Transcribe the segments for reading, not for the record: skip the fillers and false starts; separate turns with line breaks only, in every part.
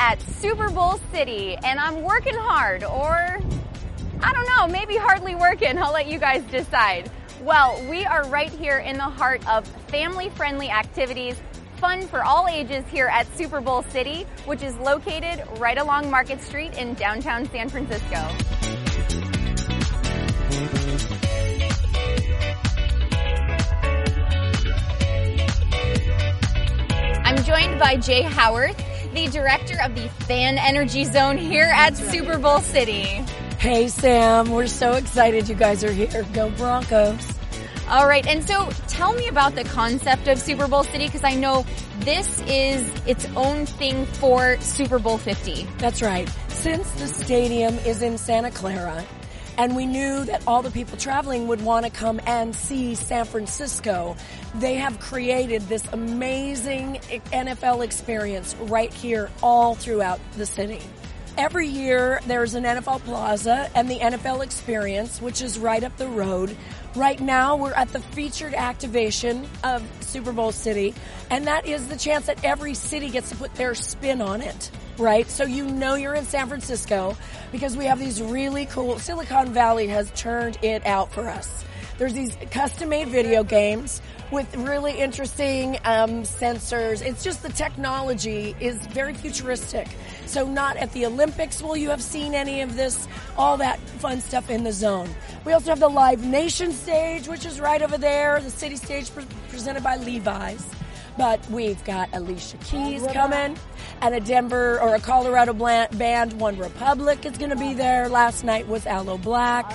at Super Bowl City, and I'm working hard, or I don't know, maybe hardly working. I'll let you guys decide. Well, we are right here in the heart of family-friendly activities, fun for all ages here at Super Bowl City, which is located right along Market Street in downtown San Francisco. I'm joined by Jay Howarth, the director of the Fan Energy Zone here at Super Bowl City.
Hey, Sam. We're so excited you guys are here. Go Broncos.
All right. And so tell me about the concept of Super Bowl City, because I know this is its own thing for Super Bowl 50.
That's right. Since the stadium is in Santa Clara, and we knew that all the people traveling would want to come and see San Francisco, they have created this amazing NFL experience right here all throughout the city. Every year there's an NFL Plaza and the NFL Experience, which is right up the road. Right now we're at the featured activation of Super Bowl City, and that is the chance that every city gets to put their spin on it, right? So you know you're in San Francisco because we have these really cool, Silicon Valley has turned it out for us. There's these custom-made video games with really interesting sensors. It's just the technology is very futuristic. So not at the Olympics will you have seen any of this, all that fun stuff in the zone. We also have the Live Nation stage, which is right over there, the city stage presented by Levi's. But we've got Alicia Keys coming, and a Denver or a Colorado band, One Republic is going to be there. Last night was Aloe Black.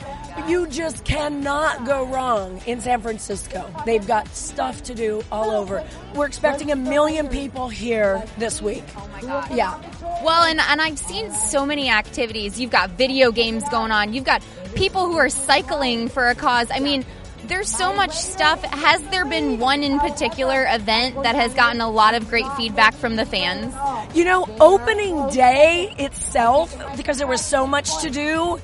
You just cannot go wrong in San Francisco. They've got stuff to do all over. We're expecting 1 million people here this week.
Oh my God.
Yeah.
Well, and I've seen so many activities. You've got video games going on. You've got people who are cycling for a cause. I mean, there's so much stuff. Has there been one in particular event that has gotten a lot of great feedback from the fans?
You know, opening day itself, because there was so much to do,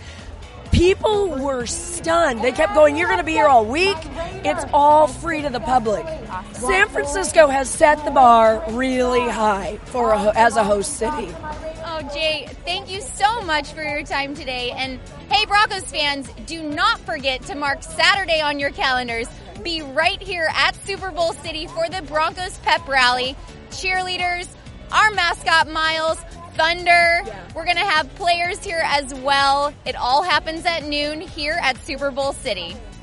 people were stunned. They kept going, you're going to be here all week. It's all free to the public. San Francisco has set the bar really high for as a host city.
Oh, Jay, thank you so much for your time today. And hey, Broncos fans, do not forget to mark Saturday on your calendars. Be right here at Super Bowl City for the Broncos pep rally, cheerleaders, our mascot Miles, Thunder. We're going to have players here as well. It all happens at noon here at Super Bowl City.